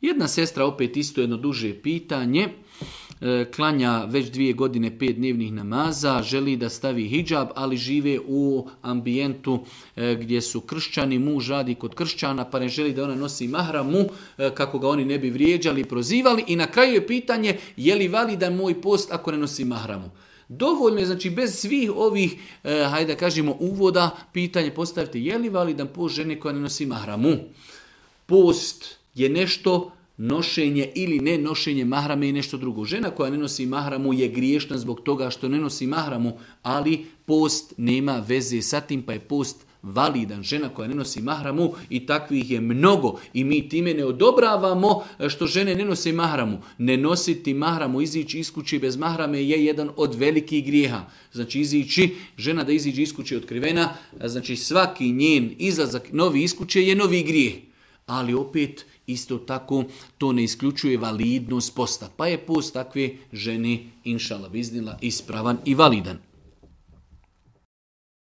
Jedna sestra, opet isto jedno duže pitanje, klanja već 2 godine 5 dnevnih namaza, želi da stavi hidžab, ali žive u ambijentu gdje su kršćani, muž radi kod kršćana, pa ne želi da ona nosi mahramu, kako ga oni ne bi vrijeđali, prozivali. I na kraju je pitanje, je li validan moj post ako ne nosi mahramu? Dovoljno je, znači bez svih ovih, hajde da kažemo, uvoda, pitanje postavite, je li validan post žene koja ne nosi mahramu? Post je nešto, nošenje ili ne nošenje mahrame i nešto drugo. Žena koja ne nosi mahramu je griješna zbog toga što ne nosi mahramu, ali post nema veze sa tim, pa je post validan. Žena koja ne nosi mahramu, i takvih je mnogo, i mi time ne odobravamo što žene ne nose mahramu. Ne nositi mahramu, izići iz kuće bez mahrame je jedan od velikih grijeha. Znači žena da iziđe iz kuće otkrivena, znači svaki njen izlazak novi iz kuće je novi grijeh. Ali opet isto tako to ne isključuje validnost posta. Pa je post takve žene, inšala biznila, ispravan i validan.